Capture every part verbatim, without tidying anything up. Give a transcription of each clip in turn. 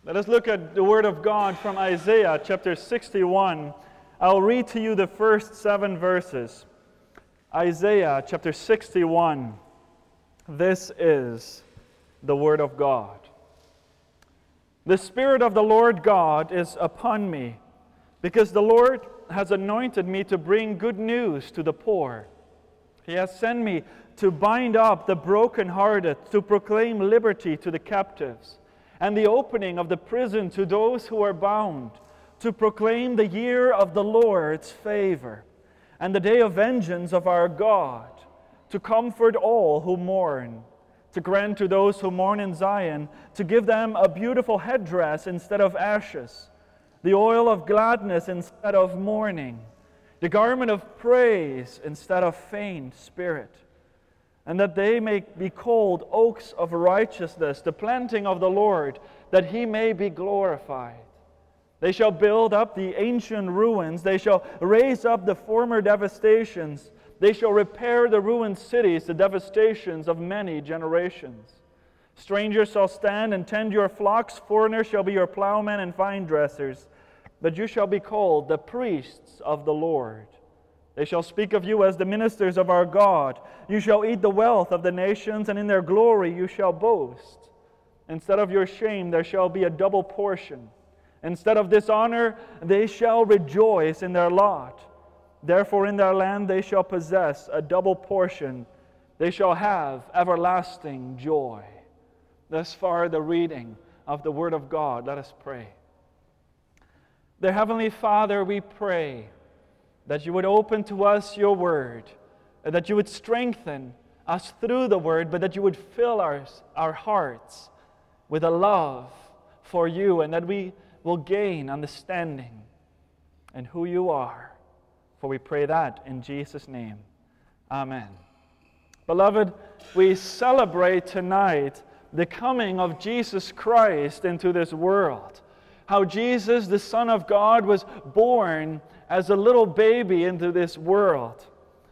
Let us look at the Word of God from Isaiah chapter sixty-one. I'll read to you the first seven verses. Isaiah chapter sixty-one. This is the Word of God. The Spirit of the Lord God is upon me, because the Lord has anointed me to bring good news to the poor. He has sent me to bind up the brokenhearted, to proclaim liberty to the captives, and the opening of the prison to those who are bound, to proclaim the year of the Lord's favor, and the day of vengeance of our God, to comfort all who mourn, to grant to those who mourn in Zion, to give them a beautiful headdress instead of ashes, the oil of gladness instead of mourning, the garment of praise instead of faint spirit, and that they may be called oaks of righteousness, the planting of the Lord, that He may be glorified. They shall build up the ancient ruins. They shall raise up the former devastations. They shall repair the ruined cities, the devastations of many generations. Strangers shall stand and tend your flocks. Foreigners shall be your plowmen and vine dressers. But you shall be called the priests of the Lord. They shall speak of you as the ministers of our God. You shall eat the wealth of the nations, and in their glory you shall boast. Instead of your shame there shall be a double portion. Instead of dishonor they shall rejoice in their lot. Therefore in their land they shall possess a double portion. They shall have everlasting joy. Thus far the reading of the Word of God. Let us pray. Dear Heavenly Father, we pray that you would open to us your Word, that you would strengthen us through the Word, but that you would fill our, our hearts with a love for you, and that we will gain understanding in who you are. For we pray that in Jesus' name. Amen. Beloved, we celebrate tonight the coming of Jesus Christ into this world. How Jesus, the Son of God, was born as a little baby into this world.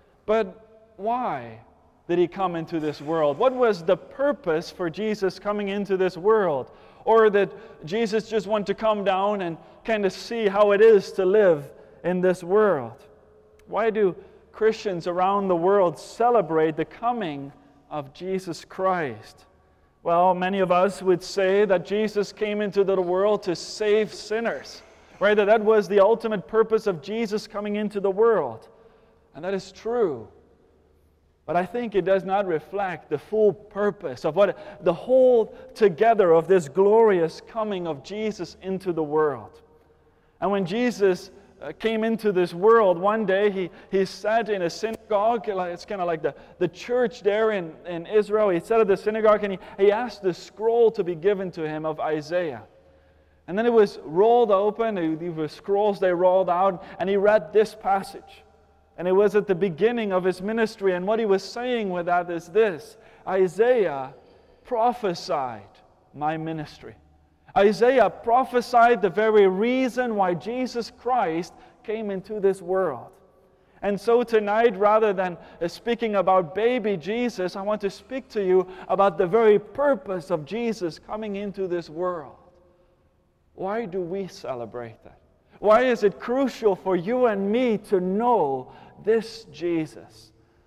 But why did He come into this world? What was the purpose for Jesus coming into this world? Or did Jesus just want to come down and kind of see how it is to live in this world? Why do Christians around the world celebrate the coming of Jesus Christ? Well, many of us would say that Jesus came into the world to save sinners, right? That that was the ultimate purpose of Jesus coming into the world. And that is true. But I think it does not reflect the full purpose of what the whole together of this glorious coming of Jesus into the world. And when Jesus came into this world, one day he, he sat in a synagogue. It's kind of like the, the church there in, in Israel. He sat at the synagogue and he, he asked the scroll to be given to him of Isaiah. And then it was rolled open. These were scrolls they rolled out, and he read this passage. And it was at the beginning of his ministry. And what he was saying with that is this: Isaiah prophesied my ministry. Isaiah prophesied the very reason why Jesus Christ came into this world. And so tonight, rather than speaking about baby Jesus, I want to speak to you about the very purpose of Jesus coming into this world. Why do we celebrate that? Why is it crucial for you and me to know this Jesus?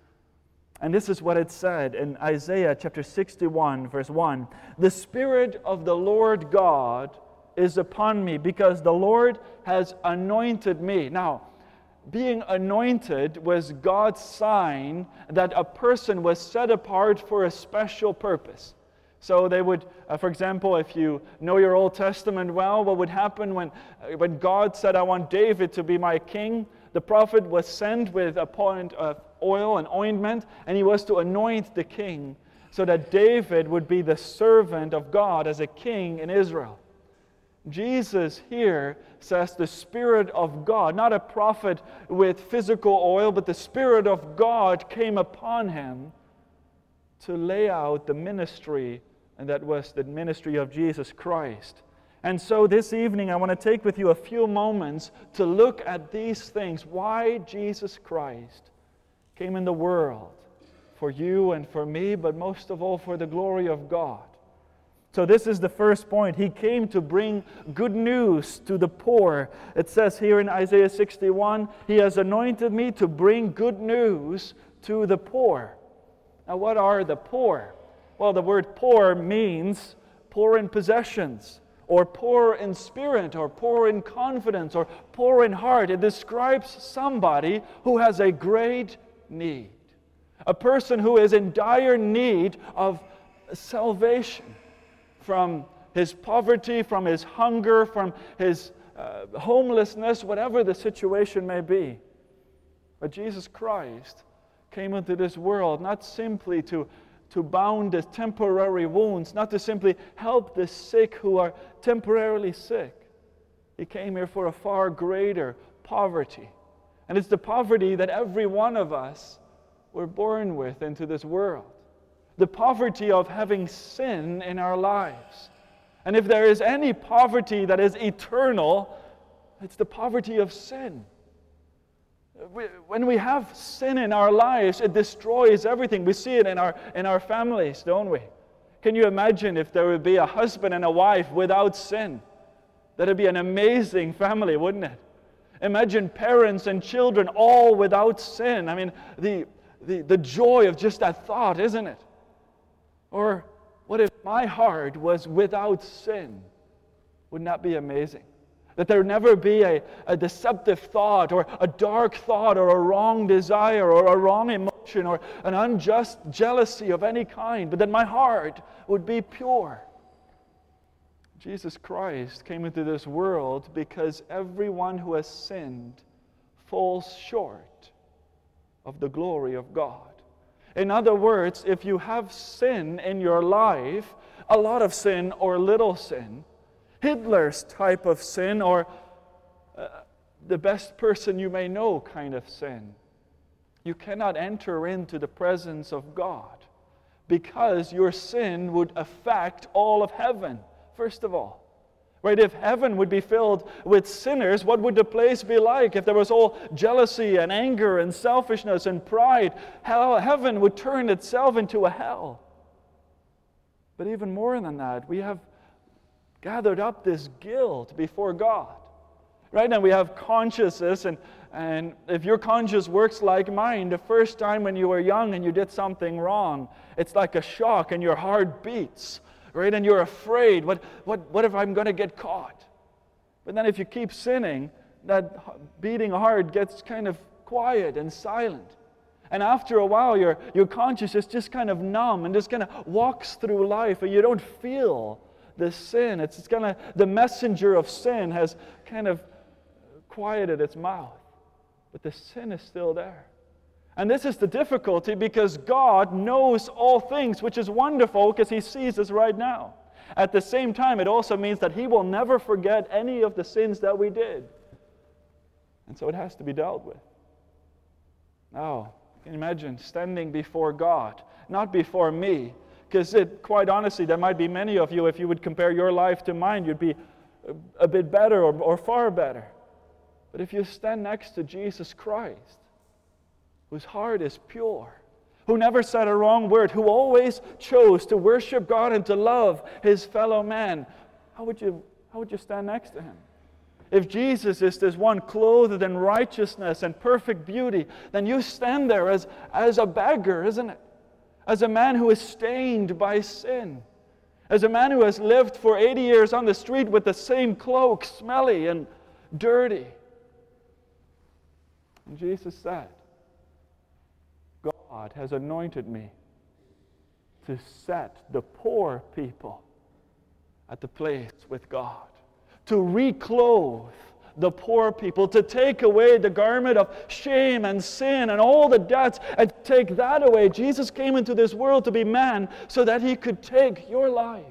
And this is what it said in Isaiah chapter sixty-one, verse one. The Spirit of the Lord God is upon me, because the Lord has anointed me. Now, being anointed was God's sign that a person was set apart for a special purpose. So they would, uh, for example, if you know your Old Testament well, what would happen when, uh, when God said, I want David to be my king? The prophet was sent with a point of oil and ointment, and he was to anoint the king so that David would be the servant of God as a king in Israel. Jesus here says the Spirit of God, not a prophet with physical oil, but the Spirit of God came upon him to lay out the ministry, and that was the ministry of Jesus Christ. And so this evening I want to take with you a few moments to look at these things. Why Jesus Christ came in the world for you and for me, but most of all for the glory of God. So this is the first point. He came to bring good news to the poor. It says here in Isaiah sixty-one, He has anointed me to bring good news to the poor. Now, what are the poor? Well, the word poor means poor in possessions, or poor in spirit, or poor in confidence, or poor in heart. It describes somebody who has a great need. A person who is in dire need of salvation from his poverty, from his hunger, from his uh, homelessness, whatever the situation may be. But Jesus Christ came into this world not simply to, to bound the temporary wounds, not to simply help the sick who are temporarily sick. He came here for a far greater poverty. And it's the poverty that every one of us were born with into this world. The poverty of having sin in our lives. And if there is any poverty that is eternal, it's the poverty of sin. When we have sin in our lives, it destroys everything. We see it in our, in our families, don't we? Can you imagine if there would be a husband and a wife without sin? That would be an amazing family, wouldn't it? Imagine parents and children all without sin. I mean, the, the, the joy of just that thought, isn't it? Or what if my heart was without sin? Wouldn't that be amazing? That there never be a, a deceptive thought, or a dark thought, or a wrong desire, or a wrong emotion, or an unjust jealousy of any kind, but that my heart would be pure. Jesus Christ came into this world because everyone who has sinned falls short of the glory of God. In other words, if you have sin in your life, a lot of sin or little sin, Hitler's type of sin, or uh, the best person you may know kind of sin, you cannot enter into the presence of God because your sin would affect all of heaven, first of all. Right? If heaven would be filled with sinners, what would the place be like? If there was all jealousy and anger and selfishness and pride, hell, heaven would turn itself into a hell. But even more than that, we have gathered up this guilt before God. Right? And we have consciences, and, and if your conscience works like mine, the first time when you were young and you did something wrong, it's like a shock and your heart beats. Right? And you're afraid, what, what, what if I'm going to get caught? But then if you keep sinning, that beating heart gets kind of quiet and silent. And after a while, your, your conscience is just kind of numb and just kind of walks through life, and you don't feel the sin. It's, it's kind of, the messenger of sin has kind of quieted its mouth. But the sin is still there. And this is the difficulty, because God knows all things, which is wonderful because He sees us right now. At the same time, it also means that He will never forget any of the sins that we did. And so it has to be dealt with. Now, can you imagine standing before God, not before me? Because it, quite honestly, there might be many of you, if you would compare your life to mine, you'd be a, a bit better or, or far better. But if you stand next to Jesus Christ, whose heart is pure, who never said a wrong word, who always chose to worship God and to love His fellow man, how would you, how would you stand next to Him? If Jesus is this one clothed in righteousness and perfect beauty, then you stand there as, as a beggar, isn't it? As a man who is stained by sin. As a man who has lived for eighty years on the street with the same cloak, smelly and dirty. And Jesus said, God has anointed me to set the poor people at the place with God, to reclothe the poor people, to take away the garment of shame and sin and all the debts, and take that away. Jesus came into this world to be man so that He could take your life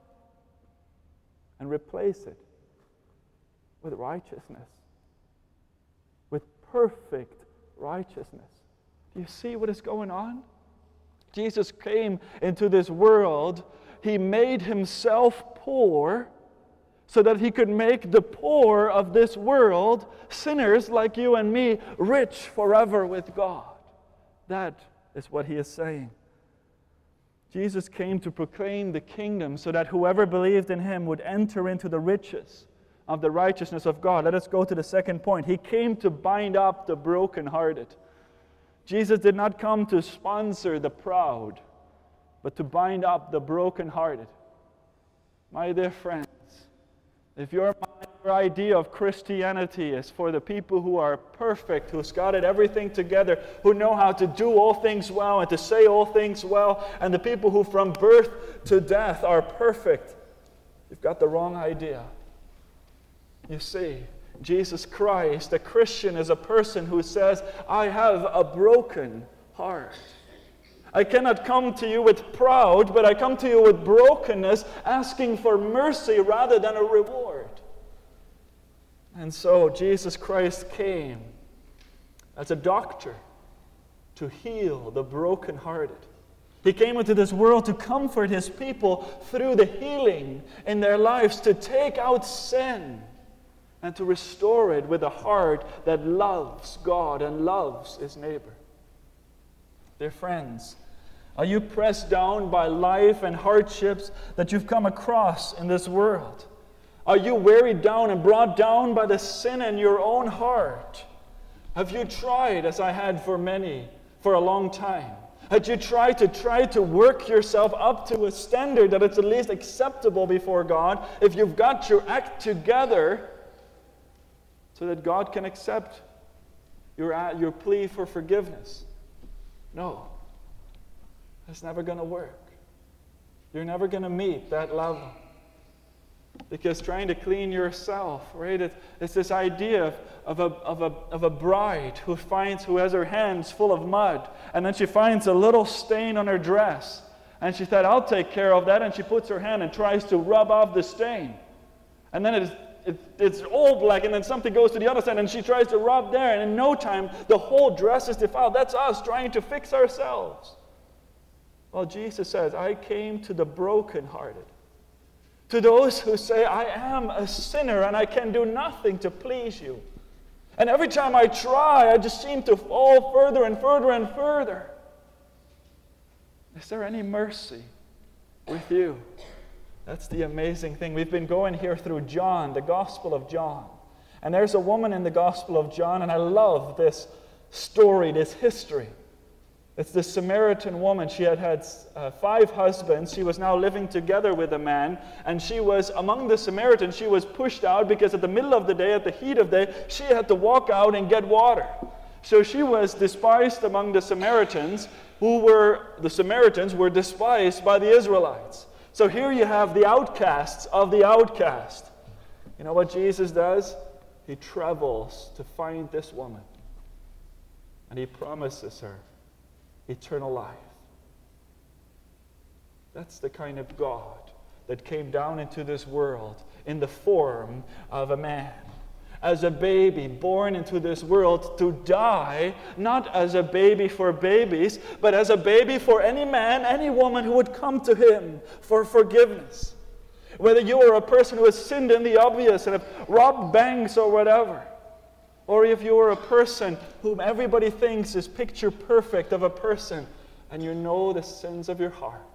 and replace it with righteousness, with perfect righteousness. Do you see what is going on? Jesus came into this world. He made Himself poor so that He could make the poor of this world, sinners like you and me, rich forever with God. That is what He is saying. Jesus came to proclaim the kingdom so that whoever believed in him would enter into the riches of the righteousness of God. Let us go to the second point. He came to bind up the brokenhearted. Jesus did not come to sponsor the proud, but to bind up the brokenhearted. My dear friends, if your, your idea of Christianity is for the people who are perfect, who's got it everything together, who know how to do all things well and to say all things well, and the people who from birth to death are perfect, you've got the wrong idea. You see, Jesus Christ, a Christian, is a person who says, I have a broken heart. I cannot come to you with proud, but I come to you with brokenness, asking for mercy rather than a reward. And so Jesus Christ came as a doctor to heal the brokenhearted. He came into this world to comfort his people through the healing in their lives, to take out sin and to restore it with a heart that loves God and loves his neighbor. Dear friends, are you pressed down by life and hardships that you've come across in this world? Are you wearied down and brought down by the sin in your own heart? Have you tried, as I had for many, for a long time? Had you tried to try to work yourself up to a standard that it's at least acceptable before God, if you've got your act together, so that God can accept your, your plea for forgiveness? No. That's never going to work. You're never going to meet that level. Because trying to clean yourself, right? It, it's this idea of, of, a, of, a, of a bride who finds, who has her hands full of mud, and then she finds a little stain on her dress. And she thought, I'll take care of that. And she puts her hand and tries to rub off the stain. And then it is It, it's all black, and then something goes to the other side, and she tries to rub there, and in no time, the whole dress is defiled. That's us trying to fix ourselves. Well, Jesus says, I came to the brokenhearted, to those who say, I am a sinner, and I can do nothing to please you. And every time I try, I just seem to fall further and further and further. Is there any mercy with you? That's the amazing thing. We've been going here through John, the Gospel of John. And there's a woman in the Gospel of John, and I love this story, this history. It's the Samaritan woman. She had had uh, five husbands. She was now living together with a man. And she was, among the Samaritans, she was pushed out because at the middle of the day, at the heat of the day, she had to walk out and get water. So she was despised among the Samaritans, who were, the Samaritans were despised by the Israelites. So here you have the outcasts of the outcast. You know what Jesus does? He travels to find this woman. And he promises her eternal life. That's the kind of God that came down into this world in the form of a man. As a baby born into this world to die, not as a baby for babies, but as a baby for any man, any woman who would come to him for forgiveness. Whether you are a person who has sinned in the obvious and have robbed banks or whatever, or if you are a person whom everybody thinks is picture perfect of a person, and you know the sins of your heart.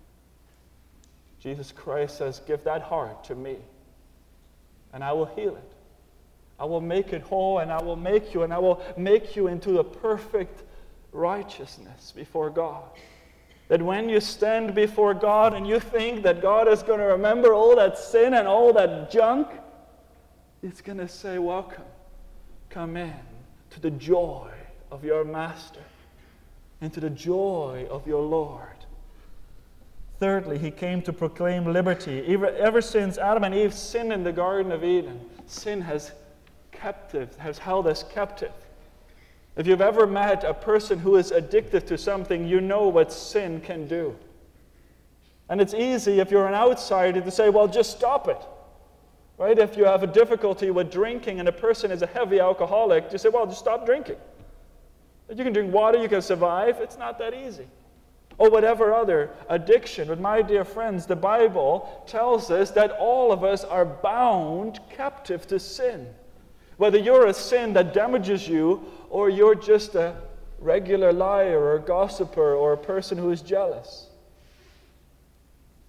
Jesus Christ says, give that heart to me, and I will heal it. I will make it whole, and I will make you, and I will make you into the perfect righteousness before God. That when you stand before God and you think that God is going to remember all that sin and all that junk, He's going to say, welcome, come in to the joy of your Master, into the joy of your Lord. Thirdly, He came to proclaim liberty. Ever, ever since Adam and Eve sinned in the Garden of Eden, sin has captive, has held us captive. If you've ever met a person who is addicted to something, you know what sin can do. And it's easy if you're an outsider to say, well, just stop it. Right? If you have a difficulty with drinking and a person is a heavy alcoholic, you say, well, just stop drinking. You can drink water, you can survive. It's not that easy. Or whatever other addiction. But my dear friends, the Bible tells us that all of us are bound captive to sin. Whether you're a sin that damages you, or you're just a regular liar or gossiper or a person who is jealous.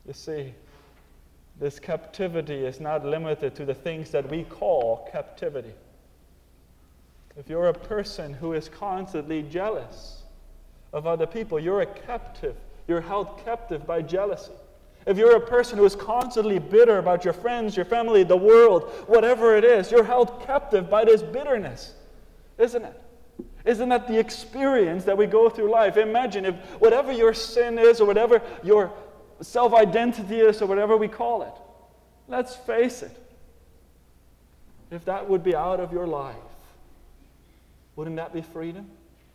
You see, this captivity is not limited to the things that we call captivity. If you're a person who is constantly jealous of other people, you're a captive. You're held captive by jealousy. If you're a person who is constantly bitter about your friends, your family, the world, whatever it is, you're held captive by this bitterness, isn't it? Isn't that the experience that we go through life? Imagine if whatever your sin is, or whatever your self-identity is, or whatever we call it, let's face it, if that would be out of your life, wouldn't that be freedom?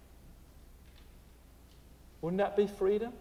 Wouldn't that be freedom?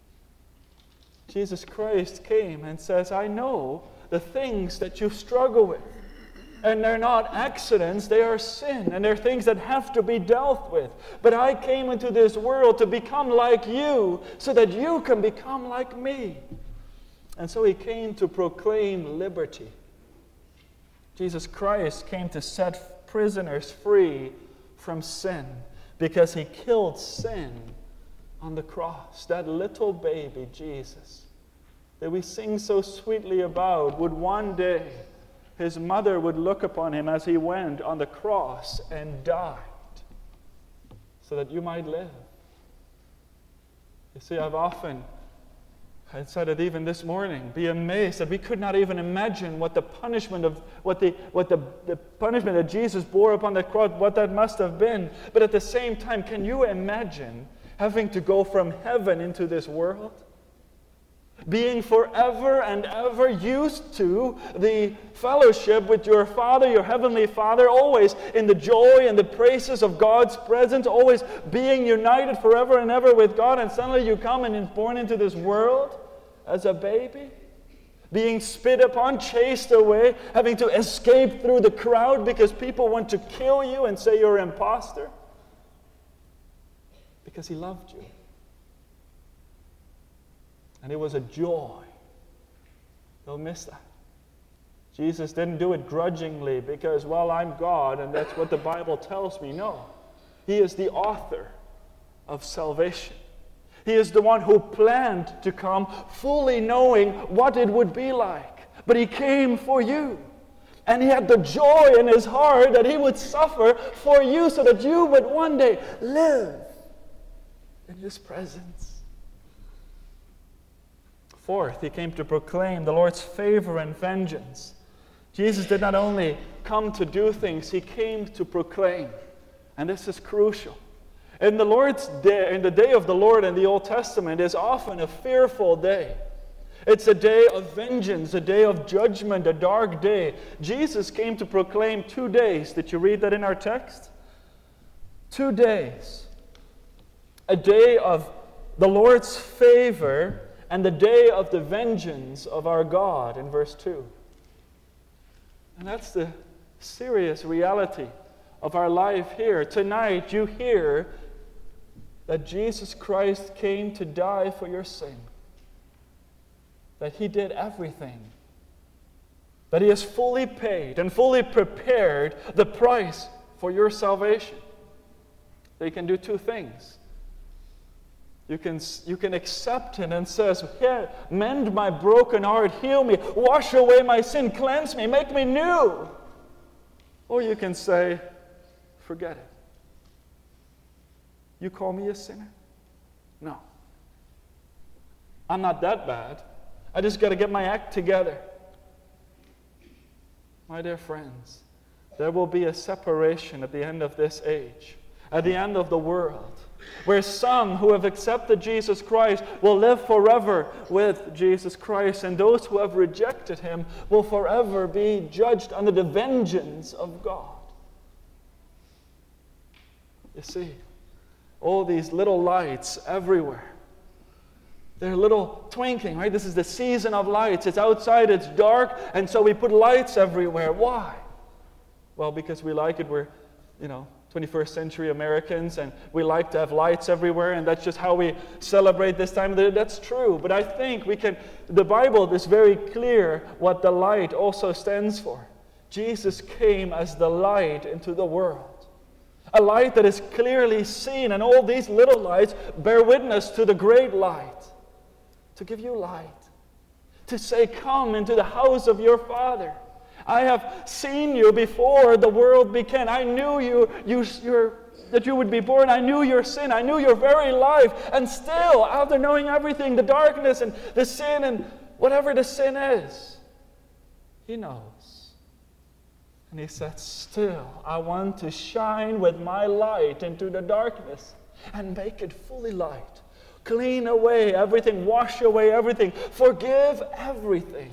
Jesus Christ came and says, I know the things that you struggle with. And they're not accidents, they are sin. And they're things that have to be dealt with. But I came into this world to become like you so that you can become like me. And so he came to proclaim liberty. Jesus Christ came to set prisoners free from sin because he killed sin on the cross. That little baby, Jesus, that we sing so sweetly about, would one day, his mother would look upon him as he went on the cross and died so that you might live. You see, I've often, I said it even this morning, be amazed that we could not even imagine what the punishment of what the what the, the punishment that Jesus bore upon the cross, what that must have been. But at the same time, can you imagine having to go from heaven into this world? Being forever and ever used to the fellowship with your Father, your Heavenly Father, always in the joy and the praises of God's presence, always being united forever and ever with God, and suddenly you come and are born into this world as a baby, being spit upon, chased away, having to escape through the crowd because people want to kill you and say you're an imposter, because He loved you. And it was a joy. Don't miss that. Jesus didn't do it grudgingly because, well, I'm God and that's what the Bible tells me. No. He is the author of salvation. He is the one who planned to come fully knowing what it would be like. But He came for you. And He had the joy in His heart that He would suffer for you so that you would one day live in His presence. Fourth, He came to proclaim the Lord's favor and vengeance. Jesus did not only come to do things, He came to proclaim. And this is crucial. In the Lord's day, in the day of the Lord in the Old Testament is often a fearful day. It's a day of vengeance, a day of judgment, a dark day. Jesus came to proclaim two days. Did you read that in our text? Two days. A day of the Lord's favor and the day of the vengeance of our God in verse two. And that's the serious reality of our life here. Tonight you hear that Jesus Christ came to die for your sin. That He did everything. That He has fully paid and fully prepared the price for your salvation. That He can do two things. You can, you can accept Him and says, "Here, mend my broken heart, heal me, wash away my sin, cleanse me, make me new." Or you can say, "Forget it. You call me a sinner? No. I'm not that bad. I just got to get my act together." My dear friends, there will be a separation at the end of this age, at the end of the world, where some who have accepted Jesus Christ will live forever with Jesus Christ, and those who have rejected Him will forever be judged under the vengeance of God. You see, all these little lights everywhere, they're little twinkling, right? This is the season of lights. It's outside, it's dark, and so we put lights everywhere. Why? Well, because we like it. We're, you know, twenty-first century Americans, and we like to have lights everywhere, and that's just how we celebrate this time. That's true, but I think we can, the Bible is very clear what the light also stands for. Jesus came as the light into the world. A light that is clearly seen, and all these little lights bear witness to the great light, to give you light. to say, come into the house of your Father. I have seen you before the world began. I knew you, you you're, that you would be born. I knew your sin. I knew your very life. And still, after knowing everything, the darkness and the sin and whatever the sin is, he knows. And he said, still, I want to shine with my light into the darkness and make it fully light. Clean away everything, wash away everything, forgive everything.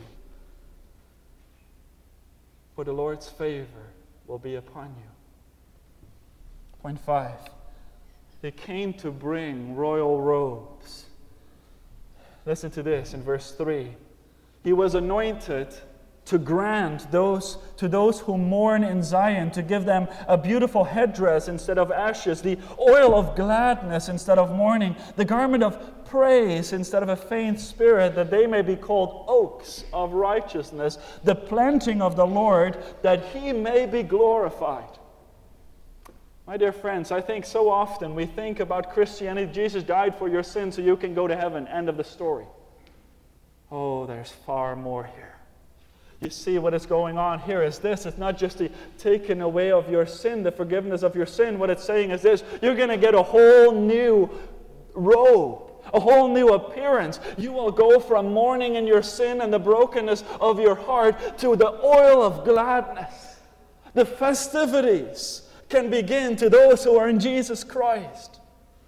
For the Lord's favor will be upon you. Point five. They came to bring royal robes. Listen to this in verse three. He was anointed to grant those to those who mourn in Zion, to give them a beautiful headdress instead of ashes, the oil of gladness instead of mourning, the garment of praise instead of a faint spirit, that they may be called oaks of righteousness, the planting of the Lord, that he may be glorified. My dear friends, I think so often we think about Christianity, Jesus died for your sins so you can go to heaven, end of the story. Oh, there's far more here. You see, what is going on here is this. It's not just the taking away of your sin, the forgiveness of your sin. What it's saying is this. You're going to get a whole new robe, a whole new appearance. You will go from mourning in your sin and the brokenness of your heart to the oil of gladness. The festivities can begin to those who are in Jesus Christ.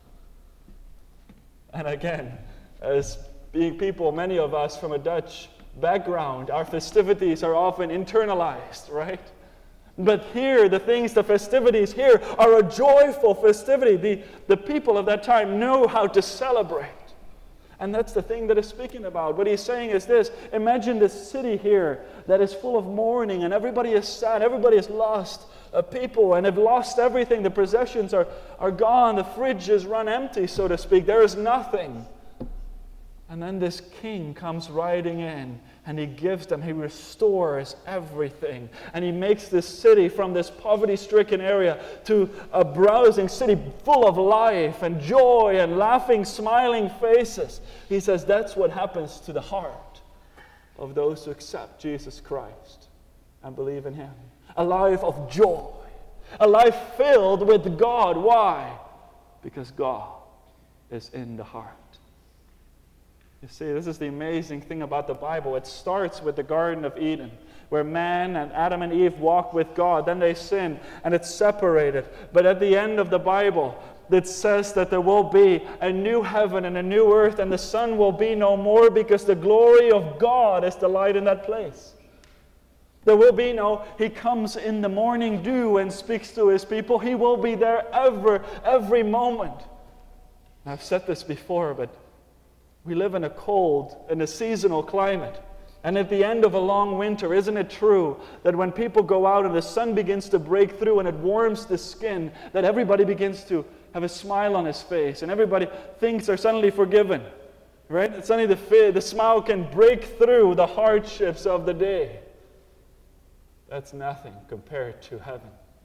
And again, as being people, many of us from a Dutch background, our festivities are often internalized, right? But here, the things, the festivities here are a joyful festivity. The, the people of that time know how to celebrate. And that's the thing that he's speaking about. What he's saying is this. Imagine this city here that is full of mourning and everybody is sad, everybody is lost. Uh, people and have lost everything. The possessions are, are gone. The fridge is run empty, so to speak. There is nothing. And then this king comes riding in and he gives them, he restores everything. And he makes this city from this poverty-stricken area to a browsing city full of life and joy and laughing, smiling faces. He says that's what happens to the heart of those who accept Jesus Christ and believe in him. A life of joy. A life filled with God. Why? Because God is in the heart. You see, this is the amazing thing about the Bible. It starts with the Garden of Eden, where man and Adam and Eve walk with God. Then they sin, and it's separated. But at the end of the Bible, it says that there will be a new heaven and a new earth, and the sun will be no more because the glory of God is the light in that place. There will be no, he comes in the morning dew and speaks to his people. He will be there ever, every moment. And I've said this before, but we live in a cold, in a seasonal climate. And at the end of a long winter, isn't it true that when people go out and the sun begins to break through and it warms the skin, that everybody begins to have a smile on his face and everybody thinks they're suddenly forgiven, right? And suddenly the, the smile can break through the hardships of the day. That's nothing compared to heaven.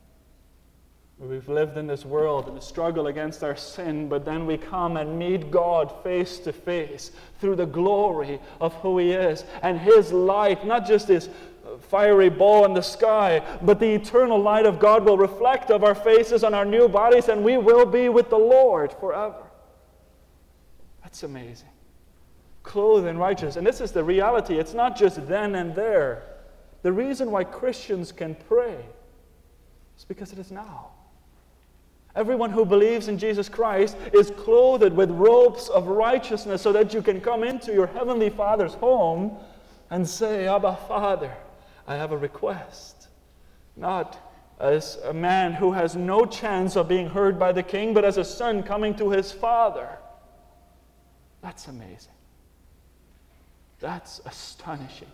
We've lived in this world in the struggle against our sin, but then we come and meet God face to face through the glory of who he is. And his light, not just this fiery ball in the sky, but the eternal light of God will reflect of our faces on our new bodies, and we will be with the Lord forever. That's amazing. Clothed in righteousness. And this is the reality. It's not just then and there. The reason why Christians can pray is because it is now. Everyone who believes in Jesus Christ is clothed with robes of righteousness so that you can come into your heavenly Father's home and say, Abba, Father, I have a request. Not as a man who has no chance of being heard by the king, but as a son coming to his father. That's amazing. That's astonishing.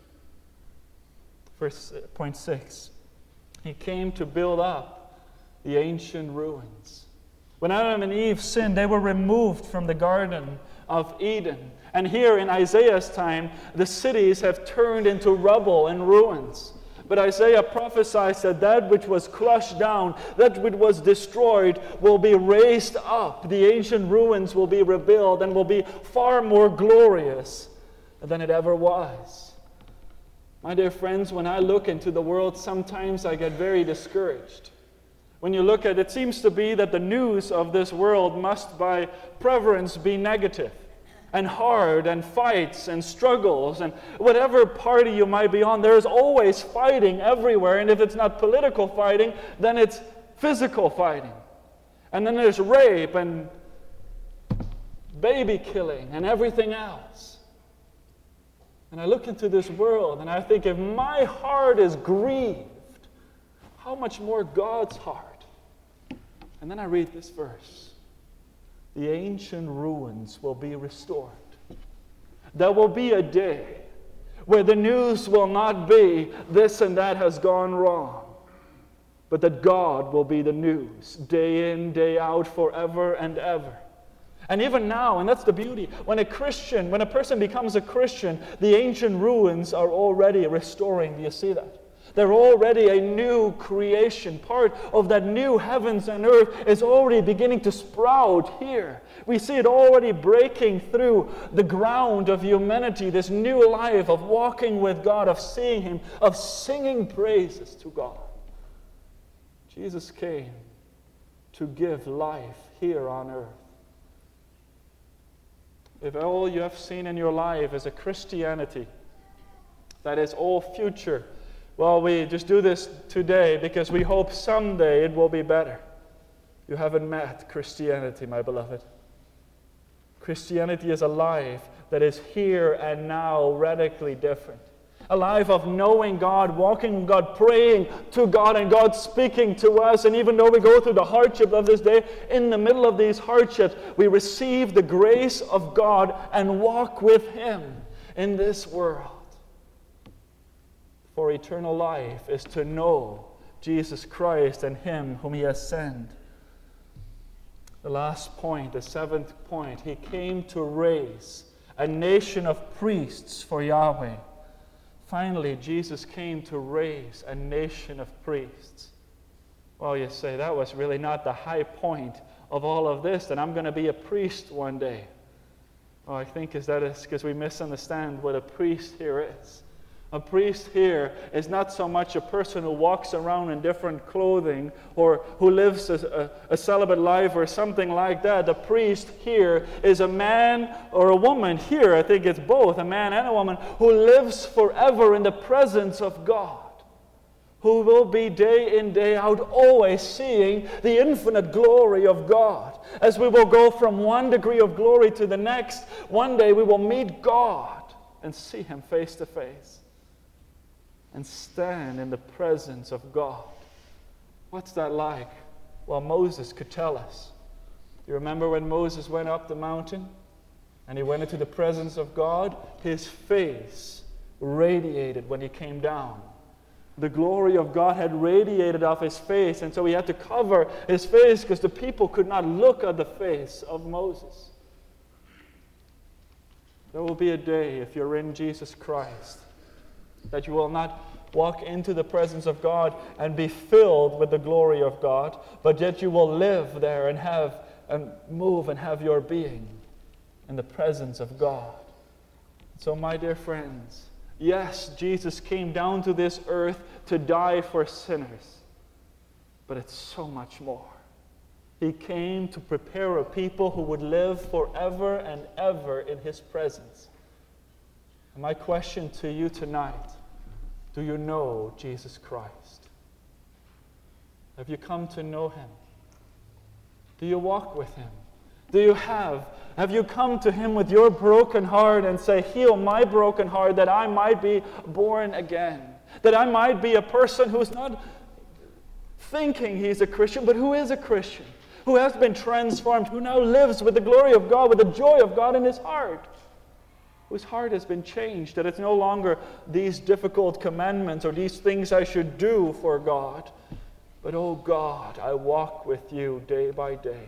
Verse point six. He came to build up the ancient ruins. When Adam and Eve sinned, they were removed from the Garden of Eden. And here in Isaiah's time, the cities have turned into rubble and ruins. But Isaiah prophesies that that which was crushed down, that which was destroyed, will be raised up. The ancient ruins will be rebuilt and will be far more glorious than it ever was. My dear friends, when I look into the world, sometimes I get very discouraged. When you look at it, it seems to be that the news of this world must by preference be negative and hard and fights and struggles and whatever party you might be on, there's always fighting everywhere. And if it's not political fighting, then it's physical fighting. And then there's rape and baby killing and everything else. And I look into this world and I think, if my heart is grieved, how much more God's heart? And then I read this verse. The ancient ruins will be restored. There will be a day where the news will not be this and that has gone wrong, but that God will be the news day in, day out, forever and ever. And even now, and that's the beauty, when a Christian, when a person becomes a Christian, the ancient ruins are already restoring. Do you see that? They're already a new creation. Part of that new heavens and earth is already beginning to sprout here. We see it already breaking through the ground of humanity, this new life of walking with God, of seeing Him, of singing praises to God. Jesus came to give life here on earth. If all you have seen in your life is a Christianity that is all future, well, we just do this today because we hope someday it will be better. You haven't met Christianity, my beloved. Christianity is a life that is here and now radically different. A life of knowing God, walking with God, praying to God, and God speaking to us. And even though we go through the hardship of this day, in the middle of these hardships, we receive the grace of God and walk with Him in this world. For eternal life is to know Jesus Christ and Him whom He has sent. The last point, the seventh point, He came to raise a nation of priests for Yahweh. Finally, Jesus came to raise a nation of priests. Well, you say, that was really not the high point of all of this, that I'm going to be a priest one day. Well, I think is that is because we misunderstand what a priest here is. A priest here is not so much a person who walks around in different clothing or who lives a, a, a celibate life or something like that. The priest here is a man or a woman here, I think it's both, a man and a woman, who lives forever in the presence of God, who will be day in, day out, always seeing the infinite glory of God. As we will go from one degree of glory to the next, one day we will meet God and see Him face to face. And stand in the presence of God. What's that like? Well, Moses could tell us. You remember when Moses went up the mountain and he went into the presence of God? His face radiated when he came down. The glory of God had radiated off his face, and so he had to cover his face because the people could not look at the face of Moses. There will be a day, if you're in Jesus Christ, that you will not walk into the presence of God and be filled with the glory of God, but yet you will live there and have and move and have your being in the presence of God. So, my dear friends, yes, Jesus came down to this earth to die for sinners, but it's so much more. He came to prepare a people who would live forever and ever in His presence. And my question to you tonight, do you know Jesus Christ? Have you come to know Him? Do you walk with Him? Do you have, have you come to Him with your broken heart and say, heal my broken heart that I might be born again? That I might be a person who's not thinking he's a Christian, but who is a Christian? Who has been transformed, who now lives with the glory of God, with the joy of God in his heart. Whose heart has been changed, that it's no longer these difficult commandments or these things I should do for God, but, oh God, I walk with you day by day.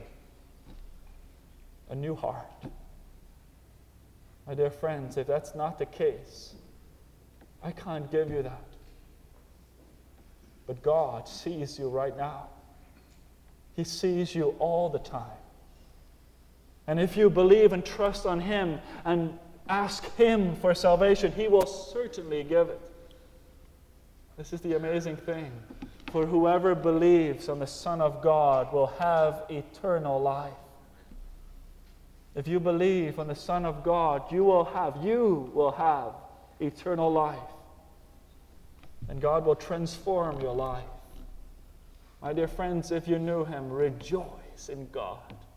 A new heart. My dear friends, if that's not the case, I can't give you that. But God sees you right now. He sees you all the time. And if you believe and trust on Him and Ask Him for salvation. He will certainly give it. This is the amazing thing. For whoever believes on the Son of God will have eternal life. If you believe on the Son of God, you will have, you will have eternal life. And God will transform your life. My dear friends, if you knew Him, rejoice in God.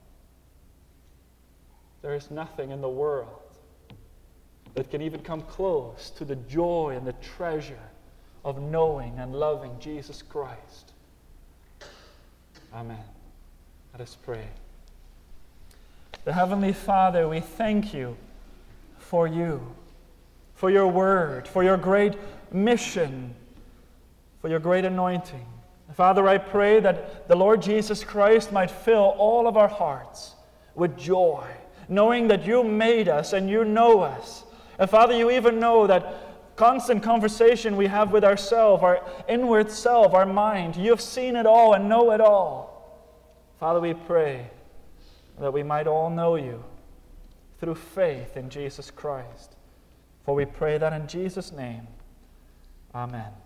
There is nothing in the world that can even come close to the joy and the treasure of knowing and loving Jesus Christ. Amen. Let us pray. The Heavenly Father, we thank You for You, for Your word, for Your great mission, for Your great anointing. Father, I pray that the Lord Jesus Christ might fill all of our hearts with joy, knowing that You made us and You know us. And Father, You even know that constant conversation we have with ourselves, our inward self, our mind, You have seen it all and know it all. Father, we pray that we might all know You through faith in Jesus Christ. For we pray that in Jesus' name. Amen.